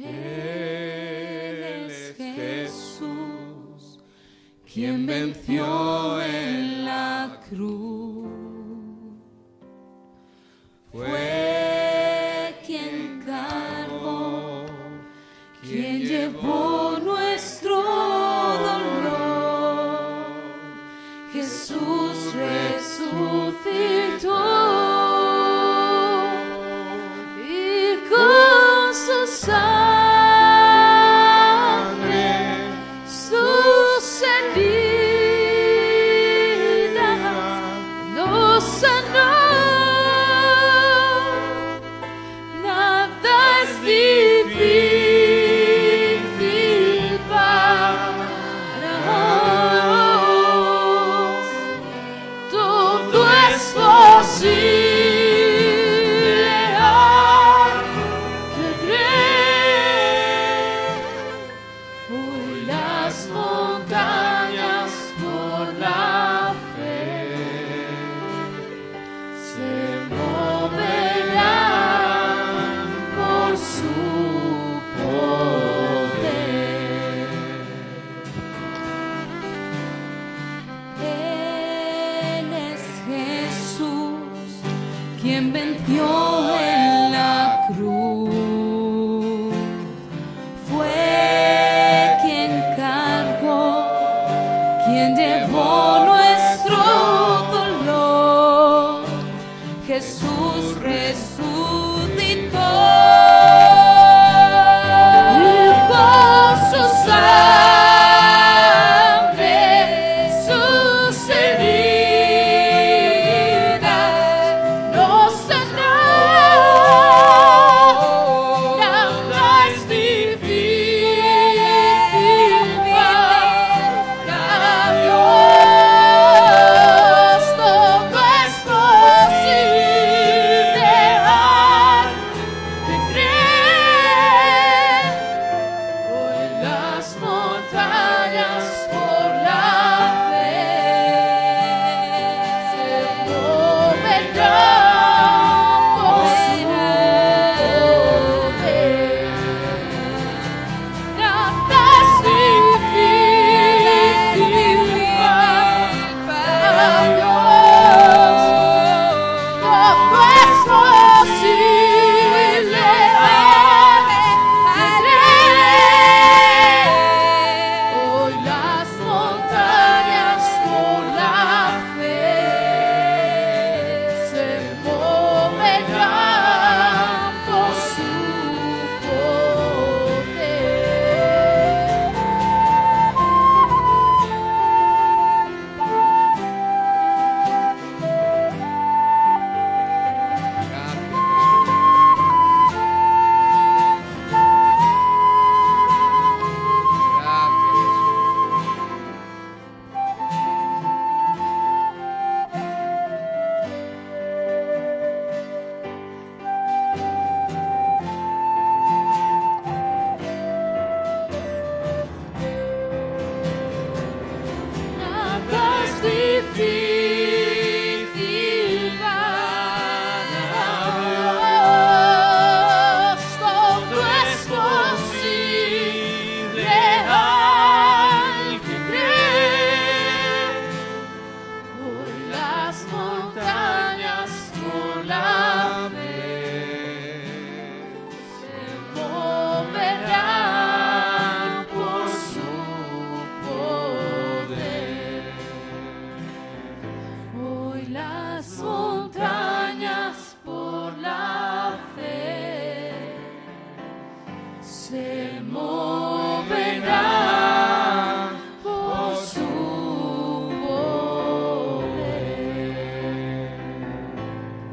Él es Jesús, quien venció en la cruz. Fue quien cargó, quien llevó nuestro dolor. Jesús resucitó y con su sangre, sus heridas nos sanó. Nada es difícil para Dios, todo es posible al que cree. Hoy las montañas por la fe se moverán por su poder. Él es Jesús, quien venció en la cruz. Fue quien cargó, quien llevó nuestro dolor. Jesús resucitó y con su sangre, sus heridas nos sanó. Nada es difícil para Dios, todo es posible al que cree. Hoy las montañas por la fe se moverán por su poder. Nada es difícil para Dios, todo es posible al que cree. Hoy las montañas por la fe se moverán por su poder. Nada es difícil para Dios, todo es posible al que cree. Hoy las montañas por la fe se moverán por su poder. Hoy las montañas por la fe se moverán.